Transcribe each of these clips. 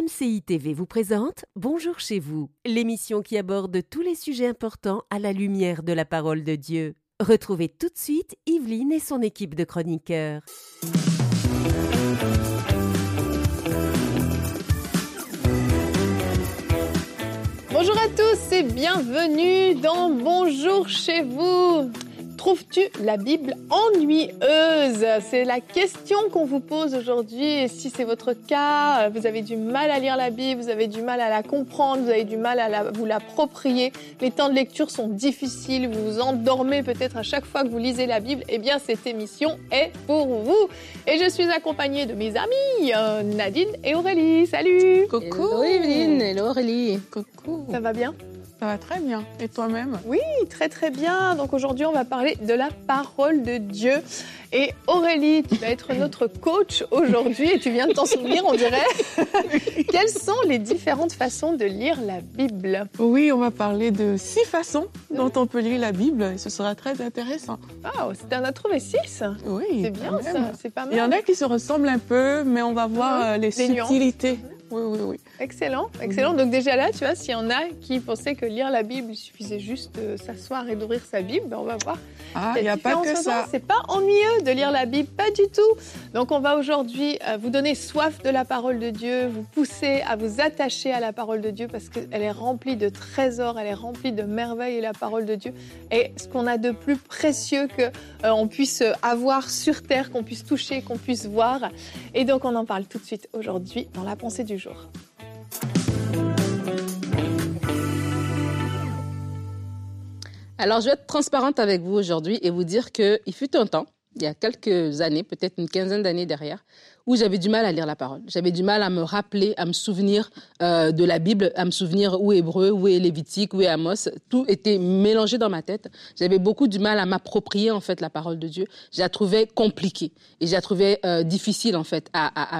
MCI TV vous présente Bonjour chez vous, l'émission qui aborde tous les sujets importants à la lumière de la parole de Dieu. Retrouvez tout de suite Yveline et son équipe de chroniqueurs. Bonjour à tous et bienvenue dans Bonjour chez vous. Trouves-tu la Bible ennuyeuse? C'est la question qu'on vous pose aujourd'hui. Et si c'est votre cas, vous avez du mal à lire la Bible, vous avez du mal à la comprendre, vous avez du mal à vous l'approprier, les temps de lecture sont difficiles, vous vous endormez peut-être à chaque fois que vous lisez la Bible, eh bien cette émission est pour vous. Et je suis accompagnée de mes amis Nadine et Aurélie. Salut! Coucou! Hello Yveline, hello Aurélie. Coucou! Ça va bien? Ça va très bien. Et toi-même? Oui, très très bien. Donc aujourd'hui, on va parler de la parole de Dieu. Et Aurélie, tu vas être notre coach aujourd'hui et tu viens de t'en souvenir, on dirait. Quelles sont les différentes façons de lire la Bible? Oui, on va parler de 6 façons dont on peut lire la Bible et ce sera très intéressant. Ah, tu en as trouvé 6? Oui, c'est bien ça, c'est pas mal. Il y en a qui se ressemblent un peu, mais on va voir les subtilités. Nuances. Oui. Excellent, excellent. Donc déjà là, tu vois, s'il y en a qui pensaient que lire la Bible, il suffisait juste de s'asseoir et d'ouvrir sa Bible, ben on va voir. Ah, il n'y a pas que ça. C'est pas ennuyeux de lire la Bible, pas du tout. Donc on va aujourd'hui vous donner soif de la parole de Dieu, vous pousser à vous attacher à la parole de Dieu parce qu'elle est remplie de trésors, elle est remplie de merveilles, la parole de Dieu. Et ce qu'on a de plus précieux qu'on puisse avoir sur terre, qu'on puisse toucher, qu'on puisse voir. Et donc on en parle tout de suite aujourd'hui dans la pensée du jour. Alors, je vais être transparente avec vous aujourd'hui et vous dire qu'il fut un temps, il y a quelques années, peut-être une quinzaine d'années derrière, où j'avais du mal à lire la parole. J'avais du mal à me rappeler, à me souvenir de la Bible, à me souvenir où est Hébreu, où est Lévitique, où est Amos. Tout était mélangé dans ma tête. J'avais beaucoup du mal à m'approprier, en fait, la parole de Dieu. Je la trouvais compliquée et je la trouvais difficile, en fait,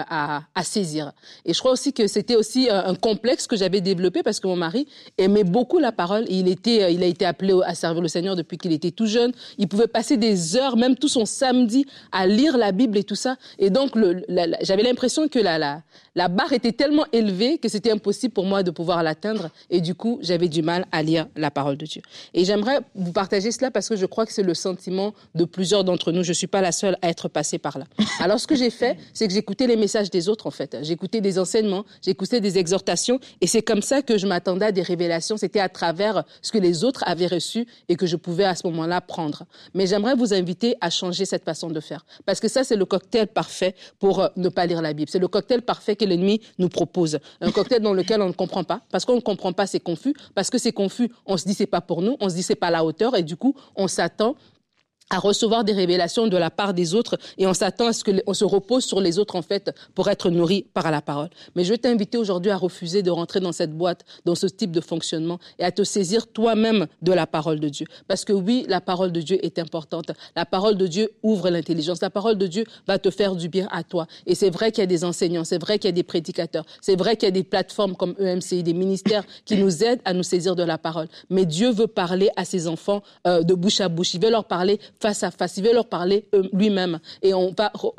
à saisir. Et je crois aussi que c'était aussi un complexe que j'avais développé parce que mon mari aimait beaucoup la parole. Et il a été appelé à servir le Seigneur depuis qu'il était tout jeune. Il pouvait passer des heures, même tout son samedi, à lire la Bible et tout ça. Et donc, j'avais l'impression que la barre était tellement élevée que c'était impossible pour moi de pouvoir l'atteindre. Et du coup, j'avais du mal à lire la parole de Dieu. Et j'aimerais vous partager cela parce que je crois que c'est le sentiment de plusieurs d'entre nous. Je ne suis pas la seule à être passée par là. Alors, ce que j'ai fait, c'est que j'écoutais les messages des autres, en fait. J'écoutais des enseignements, j'écoutais des exhortations. Et c'est comme ça que je m'attendais à des révélations. C'était à travers ce que les autres avaient reçu et que je pouvais à ce moment-là prendre. Mais j'aimerais vous inviter à changer cette façon de faire. Parce que ça, c'est le cocktail parfait pour ne pas lire la Bible. C'est le cocktail parfait que l'ennemi nous propose. Un cocktail dans lequel on ne comprend pas. Parce qu'on ne comprend pas, c'est confus. Parce que c'est confus, on se dit c'est pas pour nous. On se dit c'est pas à la hauteur. Et du coup, on s'attend à recevoir des révélations de la part des autres et on s'attend à ce qu'on se repose sur les autres, en fait, pour être nourri par la parole. Mais je vais t'inviter aujourd'hui à refuser de rentrer dans cette boîte, dans ce type de fonctionnement et à te saisir toi-même de la parole de Dieu. Parce que oui, la parole de Dieu est importante. La parole de Dieu ouvre l'intelligence. La parole de Dieu va te faire du bien à toi. Et c'est vrai qu'il y a des enseignants, c'est vrai qu'il y a des prédicateurs, c'est vrai qu'il y a des plateformes comme EMCI, des ministères qui nous aident à nous saisir de la parole. Mais Dieu veut parler à ses enfants de bouche à bouche. Il veut leur parler face à face. Il veut leur parler lui-même. Et on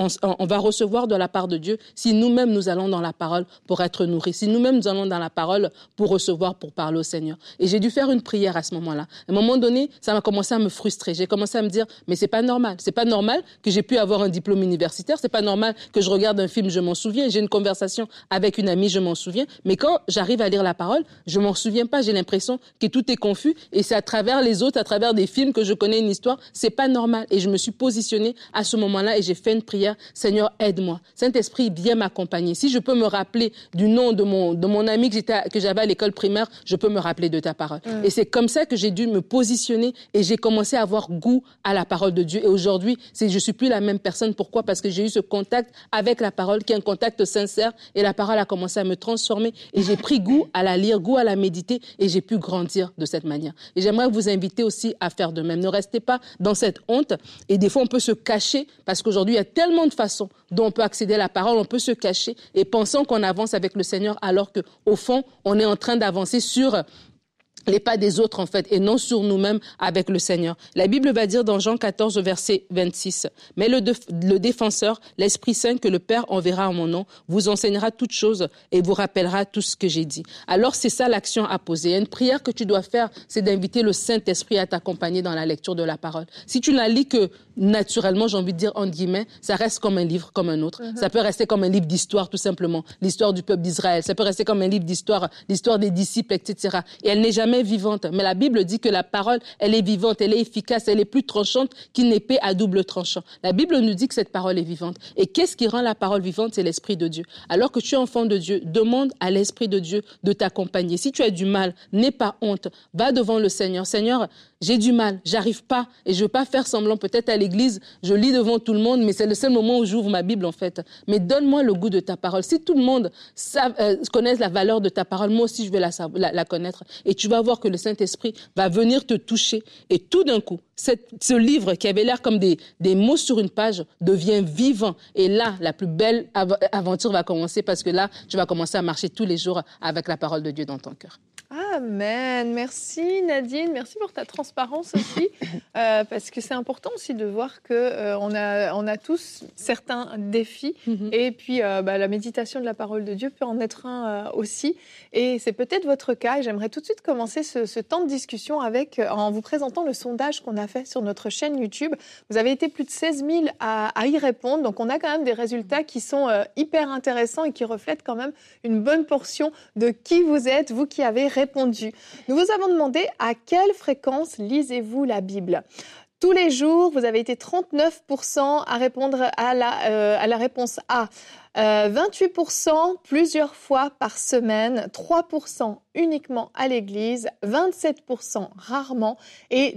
va recevoir de la part de Dieu si nous-mêmes nous allons dans la parole pour être nourris. Si nous-mêmes nous allons dans la parole pour recevoir, pour parler au Seigneur. Et j'ai dû faire une prière à ce moment-là. À un moment donné, ça m'a commencé à me frustrer. J'ai commencé à me dire, mais c'est pas normal. C'est pas normal que j'ai pu avoir un diplôme universitaire. C'est pas normal que je regarde un film, je m'en souviens. J'ai une conversation avec une amie, je m'en souviens. Mais quand j'arrive à lire la parole, je m'en souviens pas. J'ai l'impression que tout est confus et c'est à travers les autres, à travers des films que je connais une histoire. C'est pas normal. Et je me suis positionnée à ce moment-là et j'ai fait une prière. Seigneur, aide-moi. Saint-Esprit, viens m'accompagner. Si je peux me rappeler du nom de mon ami que j'avais à l'école primaire, je peux me rappeler de ta parole. Et c'est comme ça que j'ai dû me positionner et j'ai commencé à avoir goût à la parole de Dieu. Et aujourd'hui, je suis plus la même personne. Pourquoi? Parce que j'ai eu ce contact avec la parole qui est un contact sincère et la parole a commencé à me transformer et j'ai pris goût à la lire, goût à la méditer et j'ai pu grandir de cette manière. Et j'aimerais vous inviter aussi à faire de même. Ne restez pas dans cette honte. Et des fois, on peut se cacher parce qu'aujourd'hui, il y a tellement de façons dont on peut accéder à la parole. On peut se cacher et pensant qu'on avance avec le Seigneur alors qu'au fond, on est en train d'avancer sur les pas des autres, en fait, et non sur nous-mêmes avec le Seigneur. La Bible va dire dans Jean 14, verset 26, « Mais le défenseur, l'Esprit Saint que le Père enverra en mon nom, vous enseignera toutes choses et vous rappellera tout ce que j'ai dit. » Alors, c'est ça l'action à poser. Une prière que tu dois faire, c'est d'inviter le Saint-Esprit à t'accompagner dans la lecture de la parole. Si tu ne la lis que naturellement, j'ai envie de dire, entre guillemets, ça reste comme un livre, comme un autre. Ça peut rester comme un livre d'histoire, tout simplement. L'histoire du peuple d'Israël. Ça peut rester comme un livre d'histoire, l'histoire des disciples, etc. Et elle n'est jamais vivante. Mais la Bible dit que la parole, elle est vivante, elle est efficace, elle est plus tranchante qu'une épée à double tranchant. La Bible nous dit que cette parole est vivante. Et qu'est-ce qui rend la parole vivante? C'est l'Esprit de Dieu. Alors que tu es enfant de Dieu, demande à l'Esprit de Dieu de t'accompagner. Si tu as du mal, n'aie pas honte. Va devant le Seigneur. Seigneur, j'ai du mal, j'arrive pas et je veux pas faire semblant. Peut-être à l'église, je lis devant tout le monde, mais c'est le seul moment où j'ouvre ma Bible en fait. Mais donne-moi le goût de ta parole. Si tout le monde connaît la valeur de ta parole, moi aussi je vais la connaître. Et tu vas voir que le Saint-Esprit va venir te toucher. Et tout d'un coup, ce livre qui avait l'air comme des mots sur une page devient vivant. Et là, la plus belle aventure va commencer parce que là, tu vas commencer à marcher tous les jours avec la parole de Dieu dans ton cœur. Amen. Merci Nadine, merci pour ta transparence aussi, parce que c'est important aussi de voir que on a tous certains défis, et puis la méditation de la parole de Dieu peut en être un aussi, et c'est peut-être votre cas. Et j'aimerais tout de suite commencer ce temps de discussion en vous présentant le sondage qu'on a fait sur notre chaîne YouTube. Vous avez été plus de 16 000 à y répondre, donc on a quand même des résultats qui sont hyper intéressants et qui reflètent quand même une bonne portion de qui vous êtes, vous qui avez répondu. Nous vous avons demandé à quelle fréquence lisez-vous la Bible ? Tous les jours, vous avez été 39% à répondre à la réponse A. 28% plusieurs fois par semaine, 3% uniquement à l'église, 27% rarement et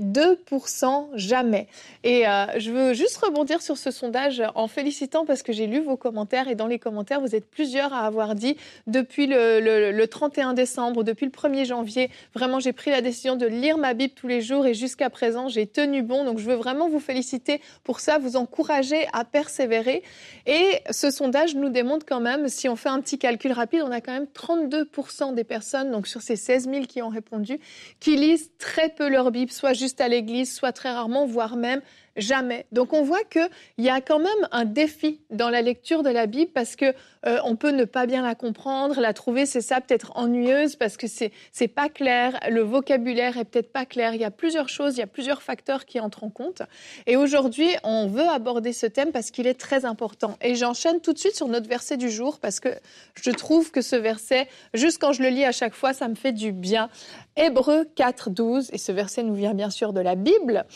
2% jamais. Et je veux juste rebondir sur ce sondage en félicitant parce que j'ai lu vos commentaires et dans les commentaires, vous êtes plusieurs à avoir dit depuis le 31 décembre, depuis le 1er janvier, vraiment j'ai pris la décision de lire ma Bible tous les jours et jusqu'à présent, j'ai tenu bon. Donc je veux vraiment vous féliciter pour ça, vous encourager à persévérer. Et ce sondage nous démontre quand même, si on fait un petit calcul rapide, on a quand même 32% des personnes, donc sur ces 16 000 qui ont répondu, qui lisent très peu leur Bible, soit juste à l'église, soit très rarement, voire même jamais. Donc on voit qu'il y a quand même un défi dans la lecture de la Bible parce que on peut ne pas bien la comprendre, la trouver, c'est ça, peut-être ennuyeuse parce que c'est pas clair, le vocabulaire est peut-être pas clair. Il y a plusieurs choses, il y a plusieurs facteurs qui entrent en compte. Et aujourd'hui, on veut aborder ce thème parce qu'il est très important. Et j'enchaîne tout de suite sur notre verset du jour parce que je trouve que ce verset, juste quand je le lis à chaque fois, ça me fait du bien. Hébreux 4, 12, et ce verset nous vient bien sûr de la Bible.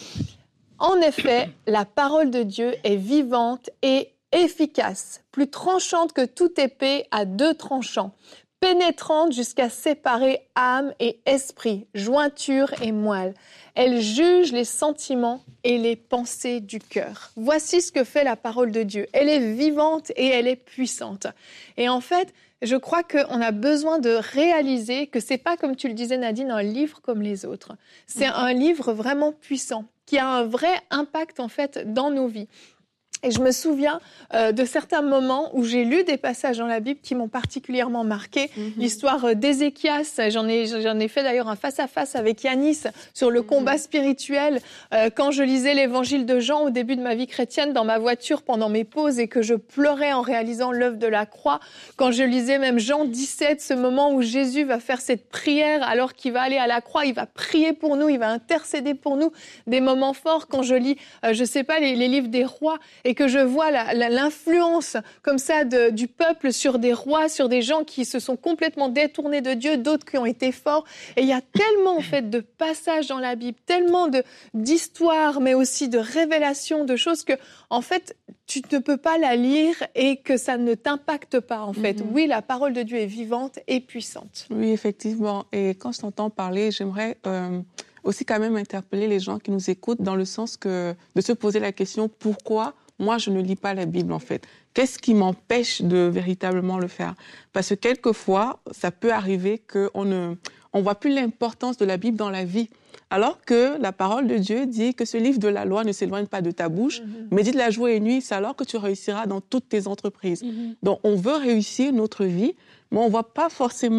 En effet, la parole de Dieu est vivante et efficace, plus tranchante que toute épée à 2 tranchants, pénétrante jusqu'à séparer âme et esprit, jointure et moelle. Elle juge les sentiments et les pensées du cœur. Voici ce que fait la parole de Dieu. Elle est vivante et elle est puissante. Et en fait, je crois qu'on a besoin de réaliser que c'est pas, comme tu le disais Nadine, un livre comme les autres. C'est un livre vraiment puissant, qui a un vrai impact en fait dans nos vies. Et je me souviens de certains moments où j'ai lu des passages dans la Bible qui m'ont particulièrement marqué. L'histoire d'Ézéchias, j'en ai fait d'ailleurs un face-à-face avec Yanis sur le combat spirituel. Quand je lisais l'évangile de Jean au début de ma vie chrétienne dans ma voiture pendant mes pauses et que je pleurais en réalisant l'œuvre de la croix. Quand je lisais même Jean 17, ce moment où Jésus va faire cette prière alors qu'il va aller à la croix, il va prier pour nous, il va intercéder pour nous. Des moments forts quand je lis, les livres des rois, et que je vois l'influence comme ça du peuple sur des rois, sur des gens qui se sont complètement détournés de Dieu, d'autres qui ont été forts. Et il y a tellement en fait de passages dans la Bible, tellement d'histoires, mais aussi de révélations, de choses que en fait tu ne peux pas la lire et que ça ne t'impacte pas en fait. Oui, la parole de Dieu est vivante et puissante. Oui, effectivement. Et quand je t'entends parler, j'aimerais aussi quand même interpeller les gens qui nous écoutent dans le sens de se poser la question pourquoi moi, je ne lis pas la Bible, en fait. Qu'est-ce qui m'empêche de véritablement le faire ? Parce que quelquefois, ça peut arriver qu'on ne voit plus l'importance de la Bible dans la vie. Alors que la parole de Dieu dit que ce livre de la loi ne s'éloigne pas de ta bouche, médite-la jour et nuit, c'est alors que tu réussiras dans toutes tes entreprises. Donc, on veut réussir notre vie, mais on ne voit pas forcément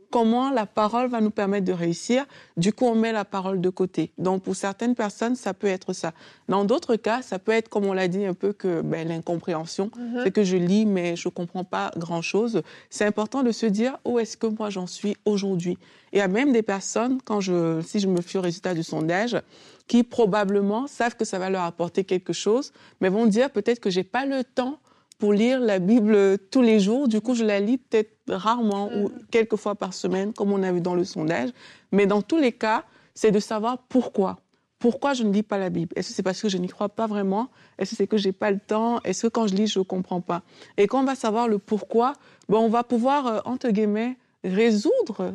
comment la parole va nous permettre de réussir. Du coup, on met la parole de côté. Donc, pour certaines personnes, ça peut être ça. Dans d'autres cas, ça peut être, comme on l'a dit un peu, que l'incompréhension. C'est que je lis, mais je ne comprends pas grand-chose. C'est important de se dire, où est-ce que moi j'en suis aujourd'hui? Il y a même des personnes, si je me fie au résultat du sondage, qui probablement savent que ça va leur apporter quelque chose, mais vont dire peut-être que je n'ai pas le temps pour lire la Bible tous les jours. Du coup, je la lis peut-être rarement ou quelques fois par semaine, comme on a vu dans le sondage. Mais dans tous les cas, c'est de savoir pourquoi. Pourquoi je ne lis pas la Bible? Est-ce que c'est parce que je n'y crois pas vraiment? Est-ce que c'est que je n'ai pas le temps? Est-ce que quand je lis, je ne comprends pas? Et quand on va savoir le pourquoi, on va pouvoir, entre guillemets, résoudre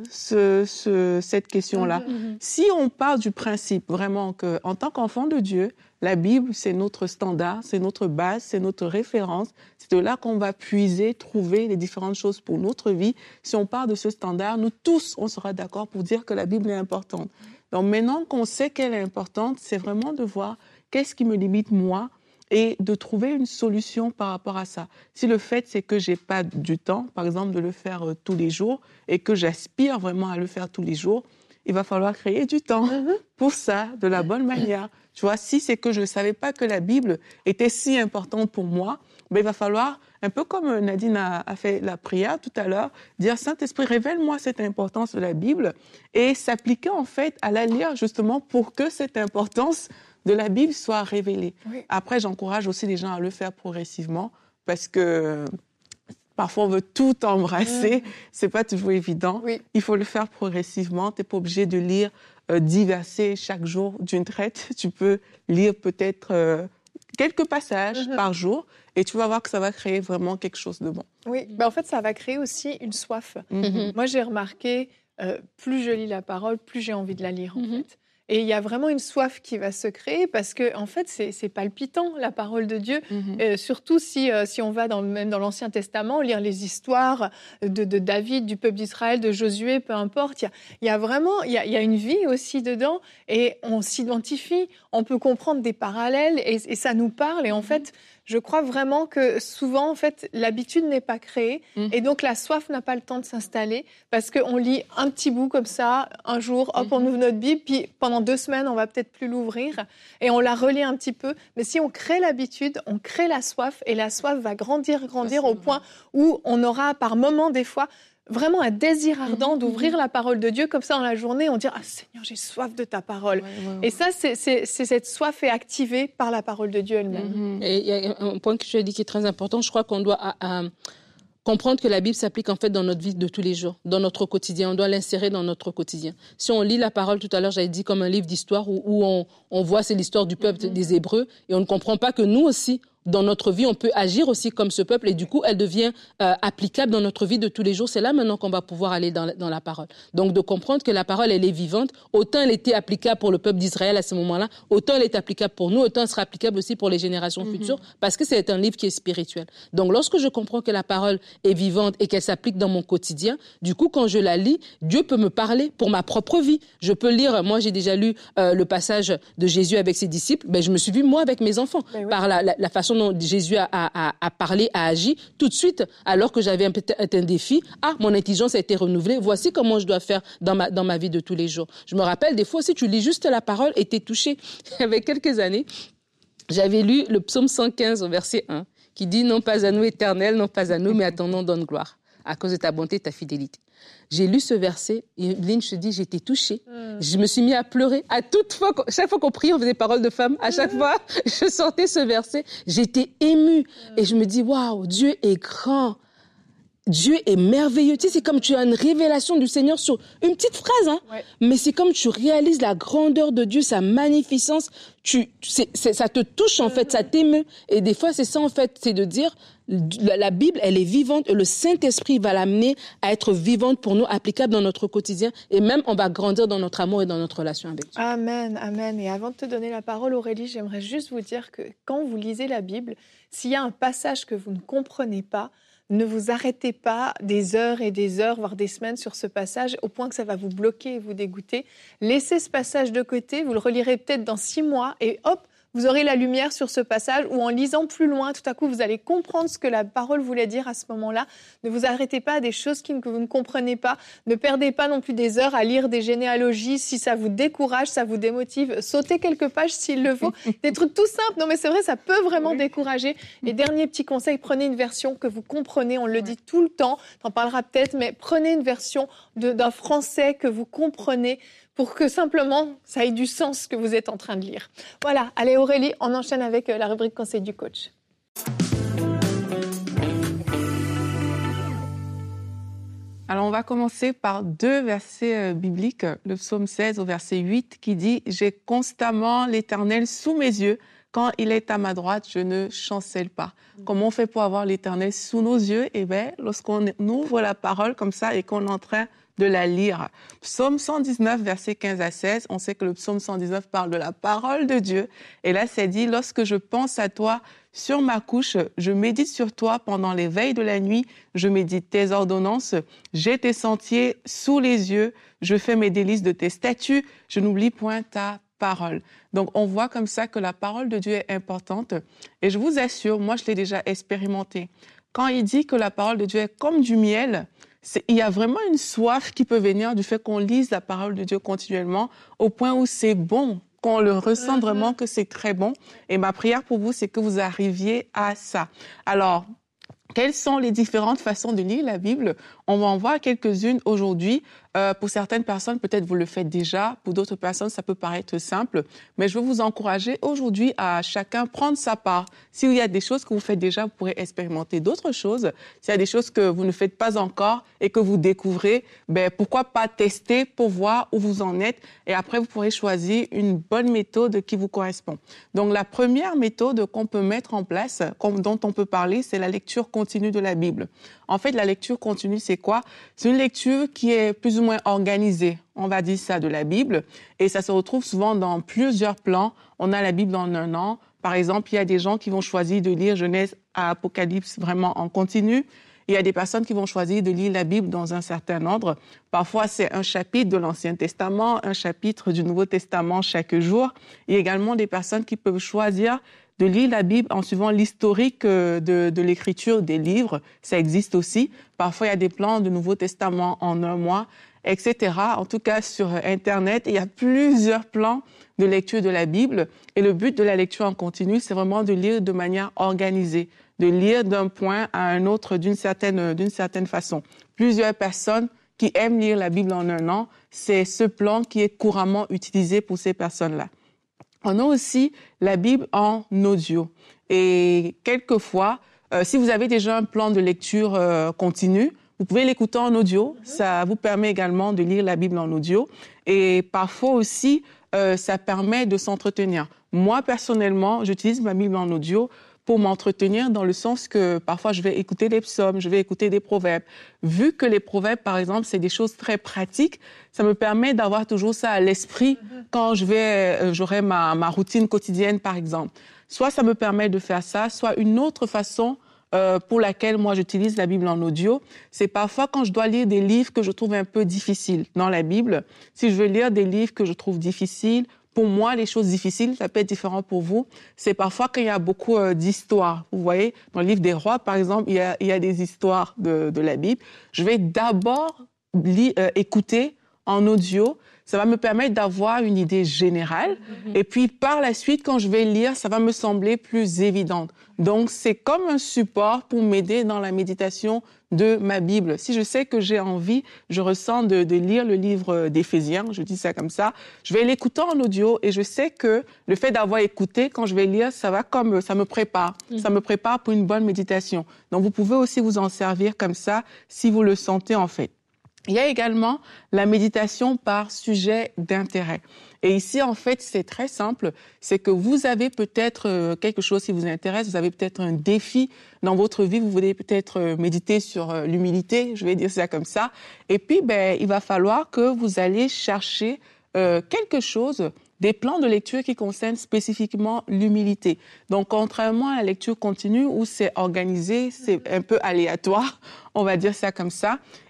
cette question-là. Si on part du principe vraiment qu'en tant qu'enfant de Dieu, la Bible, c'est notre standard, c'est notre base, c'est notre référence. C'est de là qu'on va puiser, trouver les différentes choses pour notre vie. Si on part de ce standard, nous tous, on sera d'accord pour dire que la Bible est importante. Donc maintenant qu'on sait qu'elle est importante, c'est vraiment de voir qu'est-ce qui me limite moi et de trouver une solution par rapport à ça. Si le fait, c'est que je n'ai pas du temps, par exemple, de le faire tous les jours et que j'aspire vraiment à le faire tous les jours, il va falloir créer du temps pour ça, de la bonne manière. Tu vois, si c'est que je ne savais pas que la Bible était si importante pour moi, il va falloir, un peu comme Nadine a fait la prière tout à l'heure, dire « Saint-Esprit, révèle-moi cette importance de la Bible » et s'appliquer en fait à la lire justement pour que cette importance de la Bible soit révélée. Oui. Après, j'encourage aussi les gens à le faire progressivement parce que parfois on veut tout embrasser, c'est pas toujours évident. Oui. Il faut le faire progressivement, tu n'es pas obligé de lire 10 versets chaque jour d'une traite. Tu peux lire peut-être quelques passages par jour et tu vas voir que ça va créer vraiment quelque chose de bon. Oui, en fait, ça va créer aussi une soif. Moi, j'ai remarqué, plus je lis la parole, plus j'ai envie de la lire, en fait. Et il y a vraiment une soif qui va se créer parce que, en fait, c'est palpitant, la parole de Dieu. Surtout si on va même dans l'Ancien Testament, lire les histoires de David, du peuple d'Israël, de Josué, peu importe. Il y a vraiment, il y a une vie aussi dedans et on s'identifie. On peut comprendre des parallèles et ça nous parle. Et en fait, je crois vraiment que souvent, en fait, l'habitude n'est pas créée et donc la soif n'a pas le temps de s'installer parce qu'on lit un petit bout comme ça, un jour, hop, on ouvre notre Bible, puis pendant 2 semaines, on va peut-être plus l'ouvrir et on la relit un petit peu. Mais si on crée l'habitude, on crée la soif et la soif va grandir au point où on aura par moments, des fois, vraiment un désir ardent d'ouvrir la parole de Dieu. Comme ça, dans la journée, on dit « Ah Seigneur, j'ai soif de ta parole ». Et ça, c'est cette soif est activée par la parole de Dieu elle-même. Et il y a un point que tu as dit qui est très important. Je crois qu'on doit comprendre que la Bible s'applique en fait dans notre vie de tous les jours, dans notre quotidien. On doit l'insérer dans notre quotidien. Si on lit la parole, tout à l'heure, j'avais dit comme un livre d'histoire où on voit c'est l'histoire du peuple des Hébreux et on ne comprend pas que nous aussi, dans notre vie, on peut agir aussi comme ce peuple et du coup, elle devient applicable dans notre vie de tous les jours. C'est là maintenant qu'on va pouvoir aller dans la parole. Donc, de comprendre que la parole, elle est vivante. Autant elle était applicable pour le peuple d'Israël à ce moment-là, autant elle est applicable pour nous, autant elle sera applicable aussi pour les générations futures parce que c'est un livre qui est spirituel. Donc, lorsque je comprends que la parole est vivante et qu'elle s'applique dans mon quotidien, du coup, quand je la lis, Dieu peut me parler pour ma propre vie. Je peux lire, moi, j'ai déjà lu le passage de Jésus avec ses disciples. Je me suis vu, moi, avec mes enfants, par la façon dont Jésus a parlé, a agi, tout de suite, alors que j'avais un défi, mon intelligence a été renouvelée, voici comment je dois faire dans ma vie de tous les jours. Je me rappelle, des fois aussi, tu lis juste la parole et t'es touché. Il y avait quelques années, j'avais lu le psaume 115 au verset 1, qui dit « Non pas à nous, Éternel, non pas à nous, mais à ton nom donne gloire, à cause de ta bonté et ta fidélité. » J'ai lu ce verset et Lynn, je te dis, j'étais touchée. Je me suis mis à pleurer. Chaque fois qu'on priait, on faisait parole de femme. À chaque fois, je sortais ce verset. J'étais émue. Et je me dis, waouh, Dieu est grand. Dieu est merveilleux. Tu sais, c'est comme tu as une révélation du Seigneur sur une petite phrase, mais c'est comme tu réalises la grandeur de Dieu, sa magnificence. Ça te touche, en fait, ça t'émeut. Et des fois, c'est ça, en fait, c'est de dire, la Bible, elle est vivante et le Saint-Esprit va l'amener à être vivante pour nous, applicable dans notre quotidien. Et même, on va grandir dans notre amour et dans notre relation avec Dieu. Amen, amen. Et avant de te donner la parole, Aurélie, j'aimerais juste vous dire que quand vous lisez la Bible, s'il y a un passage que vous ne comprenez pas, ne vous arrêtez pas des heures et des heures, voire des semaines sur ce passage, au point que ça va vous bloquer et vous dégoûter. Laissez ce passage de côté, vous le relirez peut-être dans 6 mois et hop, vous aurez la lumière sur ce passage, ou en lisant plus loin, tout à coup, vous allez comprendre ce que la parole voulait dire à ce moment-là. Ne vous arrêtez pas à des choses que vous ne comprenez pas. Ne perdez pas non plus des heures à lire des généalogies. Si ça vous décourage, ça vous démotive, sautez quelques pages s'il le faut. Des trucs tout simples. Non, mais c'est vrai, ça peut vraiment décourager. Et dernier petit conseil, prenez une version que vous comprenez. On le dit tout le temps. T'en parleras peut-être, mais prenez une version d'un français que vous comprenez, pour que simplement ça ait du sens ce que vous êtes en train de lire. Voilà, allez Aurélie, on enchaîne avec la rubrique conseil du coach. Alors on va commencer par 2 versets bibliques, le psaume 16 au verset 8 qui dit « J'ai constamment l'Éternel sous mes yeux, quand il est à ma droite, je ne chancelle pas. » Comment on fait pour avoir l'Éternel sous nos yeux? Eh bien, lorsqu'on ouvre la parole comme ça et qu'on est en train de la lire. Psaume 119, versets 15 à 16, on sait que le psaume 119 parle de la parole de Dieu. Et là, c'est dit, lorsque je pense à toi sur ma couche, je médite sur toi pendant les veilles de la nuit, je médite tes ordonnances, j'ai tes sentiers sous les yeux, je fais mes délices de tes statuts, je n'oublie point ta parole. Donc, on voit comme ça que la parole de Dieu est importante. Et je vous assure, moi, je l'ai déjà expérimenté. Quand il dit que la parole de Dieu est comme du miel, il y a vraiment une soif qui peut venir du fait qu'on lise la parole de Dieu continuellement au point où c'est bon, qu'on le ressent vraiment que c'est très bon. Et ma prière pour vous, c'est que vous arriviez à ça. Alors, quelles sont les différentes façons de lire la Bible? On va en voir quelques-unes aujourd'hui. Pour certaines personnes, peut-être vous le faites déjà. Pour d'autres personnes, ça peut paraître simple. Mais je veux vous encourager aujourd'hui à chacun prendre sa part. S'il y a des choses que vous faites déjà, vous pourrez expérimenter d'autres choses. S'il y a des choses que vous ne faites pas encore et que vous découvrez, ben pourquoi pas tester pour voir où vous en êtes. Et après, vous pourrez choisir une bonne méthode qui vous correspond. Donc, la première méthode qu'on peut mettre en place, dont on peut parler, c'est la lecture continue de la Bible. En fait, la lecture continue, c'est quoi? C'est une lecture qui est plus ou moins organisée, on va dire ça, de la Bible. Et ça se retrouve souvent dans plusieurs plans. On a la Bible en un an. Par exemple, il y a des gens qui vont choisir de lire Genèse à Apocalypse vraiment en continu. Il y a des personnes qui vont choisir de lire la Bible dans un certain ordre. Parfois, c'est un chapitre de l'Ancien Testament, un chapitre du Nouveau Testament chaque jour. Il y a également des personnes qui peuvent choisir de lire la Bible en suivant l'historique de l'écriture des livres. Ça existe aussi. Parfois, il y a des plans du Nouveau Testament en un mois, etc. En tout cas, sur Internet, il y a plusieurs plans de lecture de la Bible. Et le but de la lecture en continu, c'est vraiment de lire de manière organisée, de lire d'un point à un autre d'une certaine façon. Plusieurs personnes qui aiment lire la Bible en un an, c'est ce plan qui est couramment utilisé pour ces personnes-là. On a aussi la Bible en audio. Et quelquefois, si vous avez déjà un plan de lecture continu, vous pouvez l'écouter en audio. Ça vous permet également de lire la Bible en audio. Et parfois aussi, ça permet de s'entretenir. Moi, personnellement, j'utilise ma Bible en audio pour m'entretenir dans le sens que parfois je vais écouter des psaumes, je vais écouter des proverbes. Vu que les proverbes, par exemple, c'est des choses très pratiques, ça me permet d'avoir toujours ça à l'esprit quand j'aurai ma routine quotidienne, par exemple. Soit ça me permet de faire ça, soit une autre façon pour laquelle moi j'utilise la Bible en audio, c'est parfois quand je dois lire des livres que je trouve un peu difficiles dans la Bible. Si je veux lire des livres que je trouve difficiles, pour moi, les choses difficiles, ça peut être différent pour vous. C'est parfois quand il y a beaucoup d'histoires. Vous voyez, dans le livre des rois, par exemple, il y a des histoires de la Bible. Je vais d'abord écouter en audio. Ça va me permettre d'avoir une idée générale. Et puis, par la suite, quand je vais lire, ça va me sembler plus évident. Donc, c'est comme un support pour m'aider dans la méditation de ma Bible. Si je sais que j'ai envie, je ressens de lire le livre d'Éphésiens, je dis ça comme ça, je vais l'écouter en audio et je sais que le fait d'avoir écouté, quand je vais lire, ça me prépare. Ça me prépare pour une bonne méditation. Donc, vous pouvez aussi vous en servir comme ça si vous le sentez en fait. Il y a également la méditation par sujet d'intérêt. Et ici, en fait, c'est très simple. C'est que vous avez peut-être quelque chose qui vous intéresse, vous avez peut-être un défi dans votre vie, vous voulez peut-être méditer sur l'humilité, je vais dire ça comme ça. Et puis, il va falloir que vous allez chercher quelque chose, des plans de lecture qui concernent spécifiquement l'humilité. Donc, contrairement à la lecture continue où c'est organisé, c'est un peu aléatoire, on va dire ça comme ça.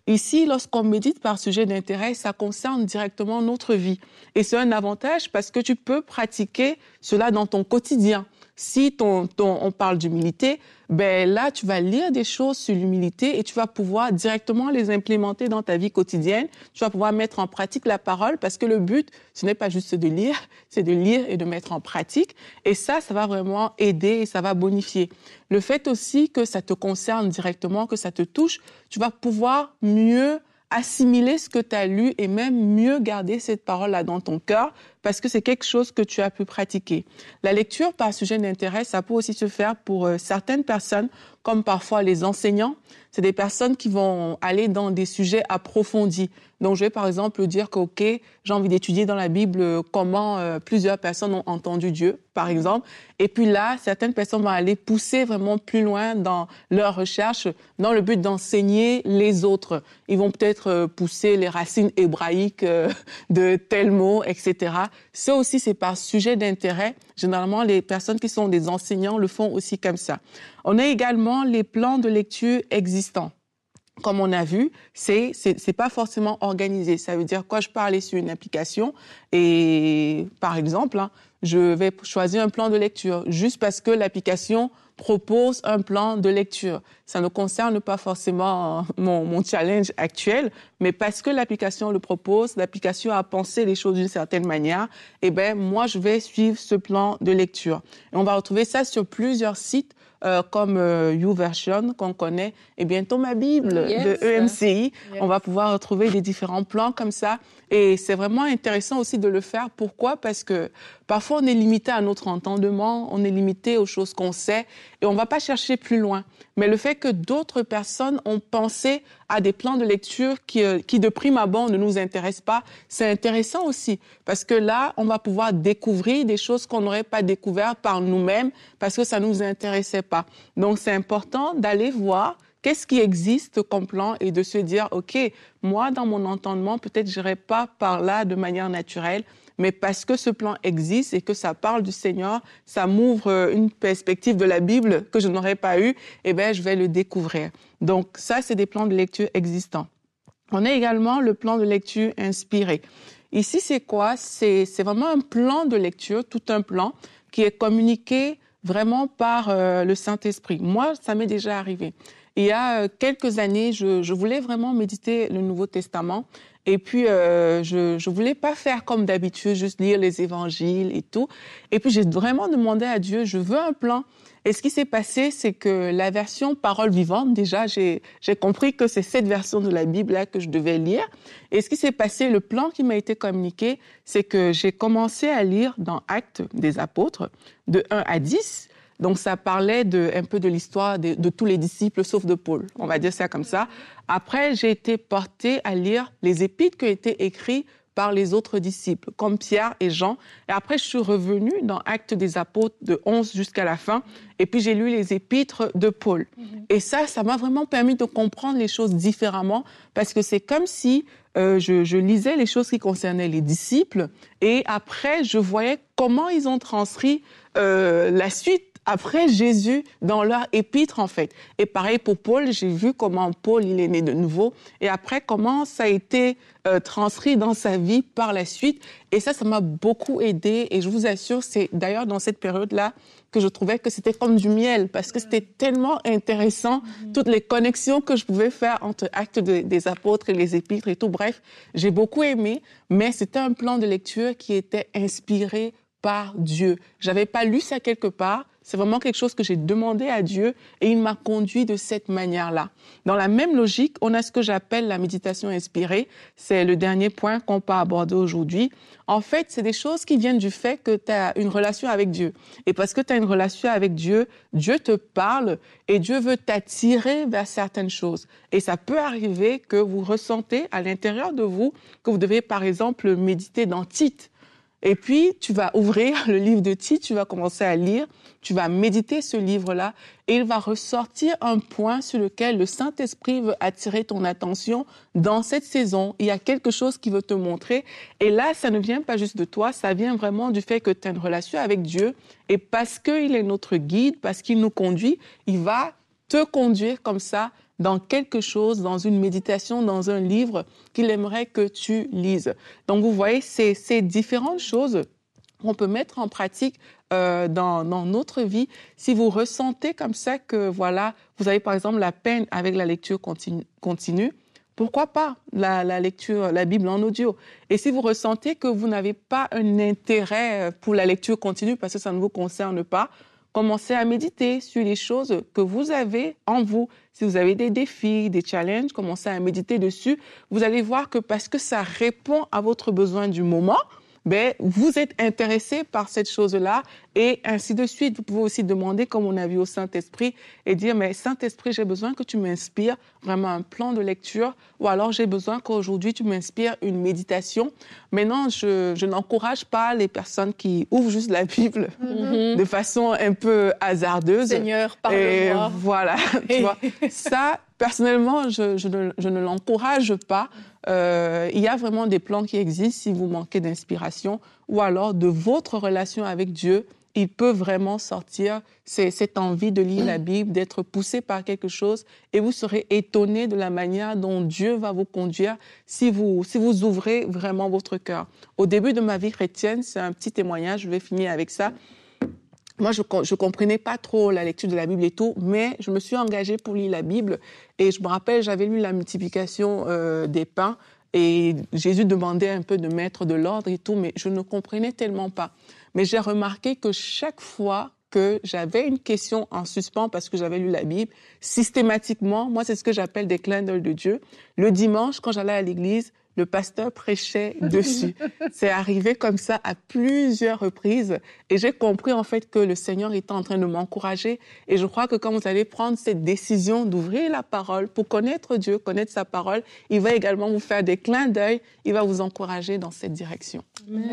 Ici, lorsqu'on médite par sujet d'intérêt, ça concerne directement notre vie. Et c'est un avantage parce que tu peux pratiquer cela dans ton quotidien. Si on parle d'humilité, ben là, tu vas lire des choses sur l'humilité et tu vas pouvoir directement les implémenter dans ta vie quotidienne. Tu vas pouvoir mettre en pratique la parole parce que le but, ce n'est pas juste de lire, c'est de lire et de mettre en pratique. Et ça va vraiment aider et ça va bonifier. Le fait aussi que ça te concerne directement, que ça te touche, tu vas pouvoir mieux assimiler ce que tu as lu et même mieux garder cette parole-là dans ton cœur parce que c'est quelque chose que tu as pu pratiquer. La lecture par sujet d'intérêt, ça peut aussi se faire pour certaines personnes, comme parfois les enseignants. C'est des personnes qui vont aller dans des sujets approfondis. Donc, je vais par exemple dire que, OK, j'ai envie d'étudier dans la Bible comment plusieurs personnes ont entendu Dieu, par exemple. Et puis là, certaines personnes vont aller pousser vraiment plus loin dans leur recherche, dans le but d'enseigner les autres. Ils vont peut-être pousser les racines hébraïques de tel mot, etc. Ça aussi, c'est par sujet d'intérêt. Généralement, les personnes qui sont des enseignants le font aussi comme ça. On a également les plans de lecture existants. Comme on a vu, c'est pas forcément organisé. Ça veut dire quoi? Je peux aller sur une application et, par exemple, je vais choisir un plan de lecture juste parce que l'application propose un plan de lecture. Ça ne concerne pas forcément mon challenge actuel, mais parce que l'application le propose, l'application a pensé les choses d'une certaine manière, eh ben moi, je vais suivre ce plan de lecture. Et on va retrouver ça sur plusieurs sites comme YouVersion qu'on connaît, et bientôt Ma Bible de EMCI. Yes. On va pouvoir retrouver des différents plans comme ça. Et c'est vraiment intéressant aussi de le faire. Pourquoi? Parce que parfois, on est limité à notre entendement, on est limité aux choses qu'on sait et on ne va pas chercher plus loin. Mais le fait que d'autres personnes ont pensé à des plans de lecture qui de prime abord, ne nous intéressent pas, c'est intéressant aussi. Parce que là, on va pouvoir découvrir des choses qu'on n'aurait pas découvertes par nous-mêmes parce que ça ne nous intéressait pas. Donc, c'est important d'aller voir qu'est-ce qui existe comme plan et de se dire, OK, moi, dans mon entendement, peut-être je n'irai pas par là de manière naturelle, mais parce que ce plan existe et que ça parle du Seigneur, ça m'ouvre une perspective de la Bible que je n'aurais pas eue, eh bien, je vais le découvrir. Donc, ça, c'est des plans de lecture existants. On a également le plan de lecture inspiré. Ici, c'est quoi? C'est vraiment un plan de lecture, tout un plan qui est communiqué vraiment par le Saint-Esprit. Moi, ça m'est déjà arrivé. Il y a quelques années, je voulais vraiment méditer le Nouveau Testament. Et puis, je voulais pas faire comme d'habitude, juste lire les évangiles et tout. Et puis, j'ai vraiment demandé à Dieu, je veux un plan. Et ce qui s'est passé, c'est que la version Parole vivante, déjà, j'ai compris que c'est cette version de la Bible-là que je devais lire. Et ce qui s'est passé, le plan qui m'a été communiqué, c'est que j'ai commencé à lire dans Actes des Apôtres, de 1 à 10. Donc, ça parlait un peu de l'histoire de tous les disciples, sauf de Paul. On va dire ça comme ça. Après, j'ai été portée à lire les épîtres qui ont été écrits par les autres disciples, comme Pierre et Jean. Et après, je suis revenue dans Actes des Apôtres de 11 jusqu'à la fin. Et puis, j'ai lu les épîtres de Paul. Et ça m'a vraiment permis de comprendre les choses différemment parce que c'est comme si je lisais les choses qui concernaient les disciples et après, je voyais comment ils ont transcrit la suite après Jésus dans leur épître, en fait. Et pareil pour Paul, j'ai vu comment Paul, il est né de nouveau. Et après, comment ça a été transcrit dans sa vie par la suite. Et ça m'a beaucoup aidé. Et je vous assure, c'est d'ailleurs dans cette période-là que je trouvais que c'était comme du miel parce que c'était tellement intéressant, toutes les connexions que je pouvais faire entre Actes des Apôtres et les épîtres et tout. Bref, j'ai beaucoup aimé, mais c'était un plan de lecture qui était inspiré par Dieu. J'avais pas lu ça quelque part. C'est vraiment quelque chose que j'ai demandé à Dieu et il m'a conduit de cette manière-là. Dans la même logique, on a ce que j'appelle la méditation inspirée. C'est le dernier point qu'on peut aborder aujourd'hui. En fait, c'est des choses qui viennent du fait que tu as une relation avec Dieu. Et parce que tu as une relation avec Dieu, Dieu te parle et Dieu veut t'attirer vers certaines choses. Et ça peut arriver que vous ressentez à l'intérieur de vous que vous devez, par exemple, méditer dans Tite. Et puis, tu vas ouvrir le livre de Tite, tu vas commencer à lire, tu vas méditer ce livre-là et il va ressortir un point sur lequel le Saint-Esprit veut attirer ton attention dans cette saison. Il y a quelque chose qui veut te montrer et là, ça ne vient pas juste de toi, ça vient vraiment du fait que tu as une relation avec Dieu et parce qu'il est notre guide, parce qu'il nous conduit, il va te conduire comme ça dans quelque chose, dans une méditation, dans un livre qu'il aimerait que tu lises. Donc, vous voyez, c'est différentes choses qu'on peut mettre en pratique dans notre vie. Si vous ressentez comme ça que, voilà, vous avez par exemple la peine avec la lecture continue, pourquoi pas la lecture, la Bible en audio? Et si vous ressentez que vous n'avez pas un intérêt pour la lecture continue parce que ça ne vous concerne pas, commencez à méditer sur les choses que vous avez en vous. Si vous avez des défis, des challenges, commencez à méditer dessus. Vous allez voir que parce que ça répond à votre besoin du moment, ben, vous êtes intéressé par cette chose-là et ainsi de suite. Vous pouvez aussi demander, comme on a vu au Saint-Esprit, et dire, mais Saint-Esprit, j'ai besoin que tu m'inspires vraiment un plan de lecture ou alors j'ai besoin qu'aujourd'hui tu m'inspires une méditation. Maintenant, je n'encourage pas les personnes qui ouvrent juste la Bible de façon un peu hasardeuse. Seigneur, parle-moi. Et voilà, tu vois. Ça, personnellement, je ne l'encourage pas. Il y a vraiment des plans qui existent si vous manquez d'inspiration ou alors de votre relation avec Dieu. Il peut vraiment sortir cette envie de lire la Bible, d'être poussé par quelque chose et vous serez étonné de la manière dont Dieu va vous conduire si vous ouvrez vraiment votre cœur. Au début de ma vie chrétienne, c'est un petit témoignage, je vais finir avec ça. Moi, je comprenais pas trop la lecture de la Bible et tout, mais je me suis engagée pour lire la Bible. Et je me rappelle, j'avais lu la multiplication des pains et Jésus demandait un peu de mettre de l'ordre et tout, mais je ne comprenais tellement pas. Mais j'ai remarqué que chaque fois que j'avais une question en suspens parce que j'avais lu la Bible, systématiquement, moi, c'est ce que j'appelle des clins d'œil de Dieu. Le dimanche, quand j'allais à l'église, le pasteur prêchait dessus. C'est arrivé comme ça à plusieurs reprises et j'ai compris en fait que le Seigneur était en train de m'encourager et je crois que quand vous allez prendre cette décision d'ouvrir la parole pour connaître Dieu, connaître sa parole, il va également vous faire des clins d'œil, il va vous encourager dans cette direction.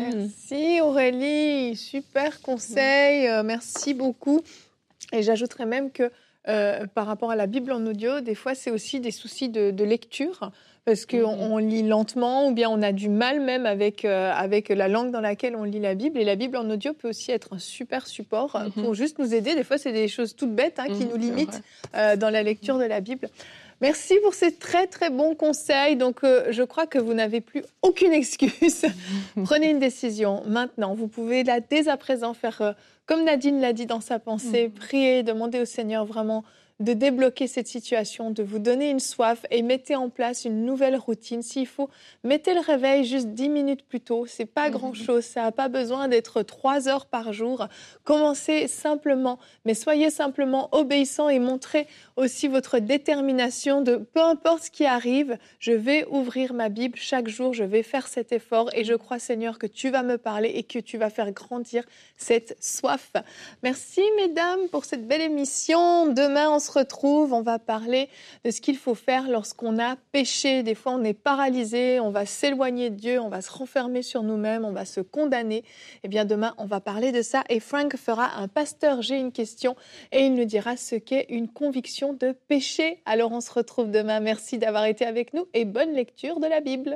Merci Aurélie, super conseil, merci beaucoup. Et j'ajouterais même que par rapport à la Bible en audio, des fois c'est aussi des soucis de lecture. Parce qu'on lit lentement ou bien on a du mal même avec la langue dans laquelle on lit la Bible. Et la Bible en audio peut aussi être un super support pour juste nous aider. Des fois, c'est des choses toutes bêtes qui nous limitent dans la lecture de la Bible. Merci pour ces très, très bons conseils. Donc, je crois que vous n'avez plus aucune excuse. Prenez une décision maintenant. Vous pouvez là, dès à présent, faire comme Nadine l'a dit dans sa pensée, prier, demander au Seigneur vraiment de débloquer cette situation, de vous donner une soif et mettez en place une nouvelle routine. S'il faut, mettez le réveil juste 10 minutes plus tôt. C'est pas grand-chose. Ça n'a pas besoin d'être 3 heures par jour. Commencez simplement, mais soyez simplement obéissants et montrez aussi votre détermination de peu importe ce qui arrive, je vais ouvrir ma Bible chaque jour, je vais faire cet effort et je crois, Seigneur, que tu vas me parler et que tu vas faire grandir cette soif. Merci, mesdames, pour cette belle émission. Demain, on se retrouve, on va parler de ce qu'il faut faire lorsqu'on a péché. Des fois, on est paralysé, on va s'éloigner de Dieu, on va se renfermer sur nous-mêmes, on va se condamner. Eh bien, demain, on va parler de ça et Frank fera un pasteur, j'ai une question et il nous dira ce qu'est une conviction de péché. Alors, on se retrouve demain. Merci d'avoir été avec nous et bonne lecture de la Bible.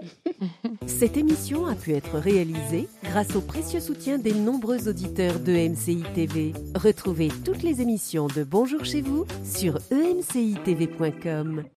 Cette émission a pu être réalisée grâce au précieux soutien des nombreux auditeurs de MCI TV. Retrouvez toutes les émissions de Bonjour chez vous sur emcitv.com.